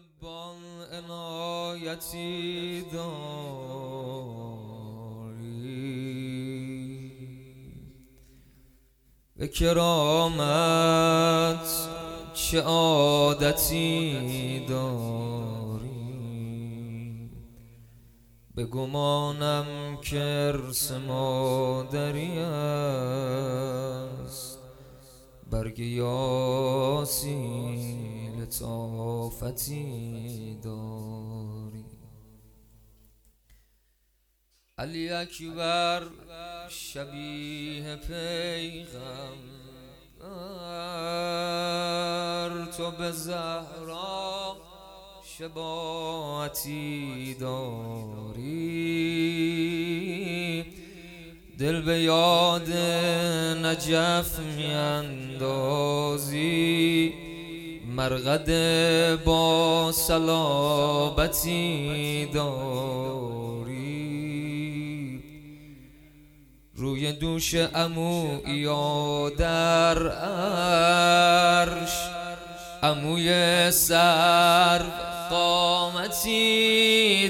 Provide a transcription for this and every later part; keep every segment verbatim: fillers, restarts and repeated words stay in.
محبان عنایتی داری، به کرامت چه عادتی داری، به گمانم که ارث مادری است، برگ یاسی لطافتی داری. علی اکبر شبیه پیغمبر، تو به زهرا شباهتی داری، دل به یاد نجف میاندازی، مرقد با صلابتی داری، روی دوش عمویی و در عرش عموی سر قامتی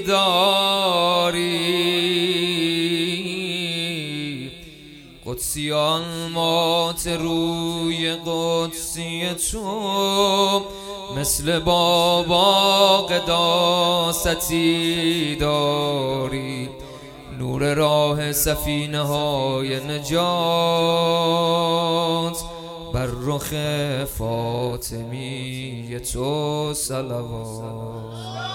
داری، قدسیان مات روی قدسی تو، مثل بابا قداستی داری، نور راه سفینه های نجات، بر رخ فاطمی تو صلوات.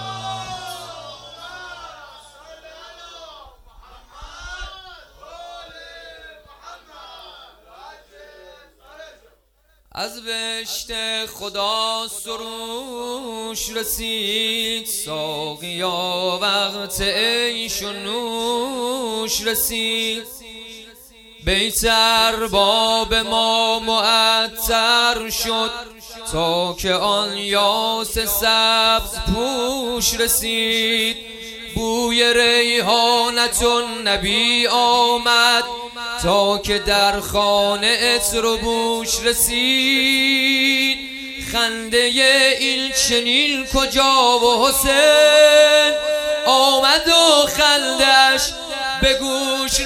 از بهشت خدا سروش رسید، ساقیا وقت عیش و نوش رسید، بیت ارباب ما معطر شد، تا که آن یاس سبز پوش رسید، بوی ریحانت النبی آمد، تا که در خانه عطر و بوش رسید، خنده این چنین کجا و حسین آمد و خندش به گوش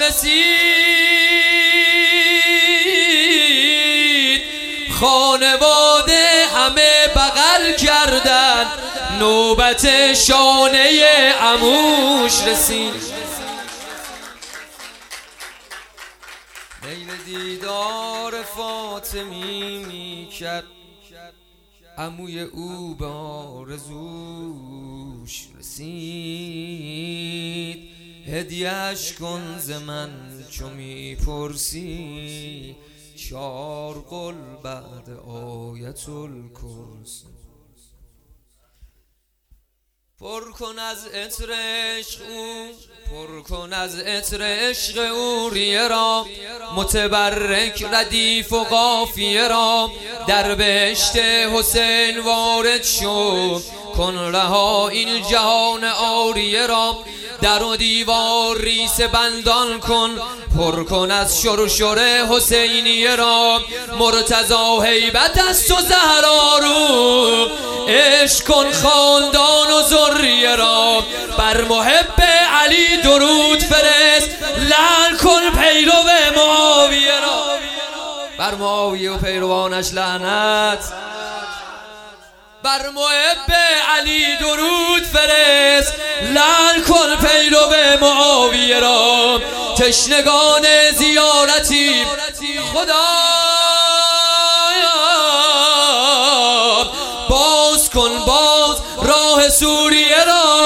رسید، خانواده همه بغل کردن، نوبت شانه عموش رسید، میل دیدار فاطمی می کرد، عموی او به آرزوش رسید، هدیه‌اش کن ز من چو می پرسی، چار قل بعد آیت الکرسی، پر کن از عطر عشق او، پر کن از عطر عشق او ریه را، متبرک ردیف و قافیه را، در بهشت حسین وارد شو، کن رها این جهان عاریه را، در و دیوار ریس بندان کن، پر کن از شرشر حسینیه را، مرتضی هیبت است و زهرا رو، عشق کن خاندان و ذریه را، بر محب علی درود فرست، لعن کن پیرو معاویه را، بر معاویه و پیروانش لعنت، بر محب علی درود فرست، لعن کن پیرو معاویه را، تشنگان زیارتی خدایا باز کن باز راه سوریه را،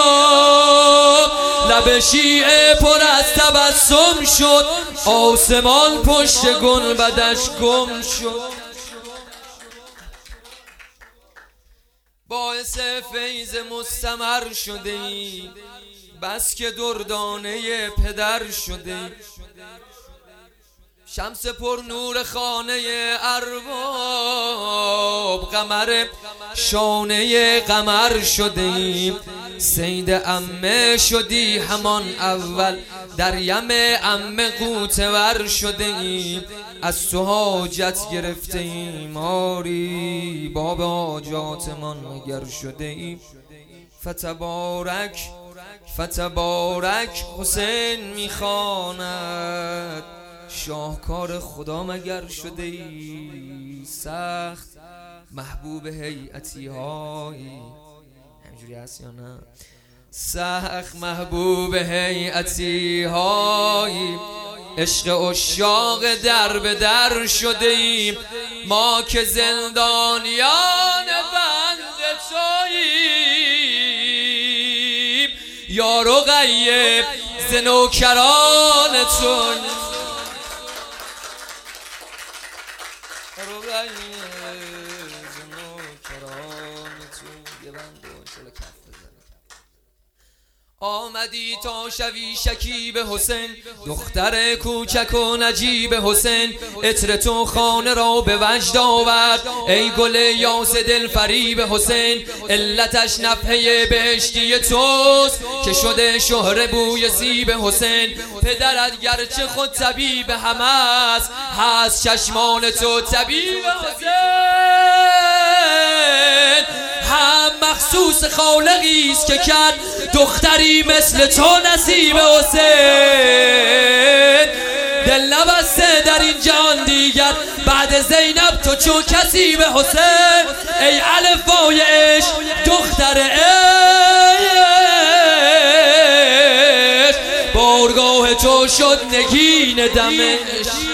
لب شیعه پر از تبسم شد، آسمان پشت گنبدش گم شد، باعث فیض مستمر شده ای، بس که دردانه پدر شده ای، شمس پر نور خانه ارباب، قمر شانه قمر شده ای، سید عمه شدی همان اول، در یم عمه قوتور شده ای، از تو حاجت گرفته ایم آری، باب حاجاتمان مگر شده ایم. فتبارک فتبارک حسین میخواند، شاهکار خدا مگر شده ای. سخت محبوب هیئتی هایی، همجوری هست یا نه؟ سخت محبوب هیئتی هایی، عشق عشاق در به در شده ایم. ما که زندانیان بند توییم، یا رقیه ز نوکرانتون. آمدی تا شوی شکیب حسین، دختر کوچک و نجیب حسین. عطر تو خانه را به وجد آورد، ای گل یاس دل فریب حسین. علتش نفحه بهشتی توست که شده شهره بوی سیب حسین. پدرت گرچه خود طبیب هم است، هست چشمان تو طبیب حسین. هم مخصوص خالقی است که کرد دختری مثل تو نصیب حسین. دل نبسته در این جهان دیگر، بعد زینب تو چون کسی به حسین. ای الفبای عشق دختر عشق، بارگاه تو شد نگین دمشق.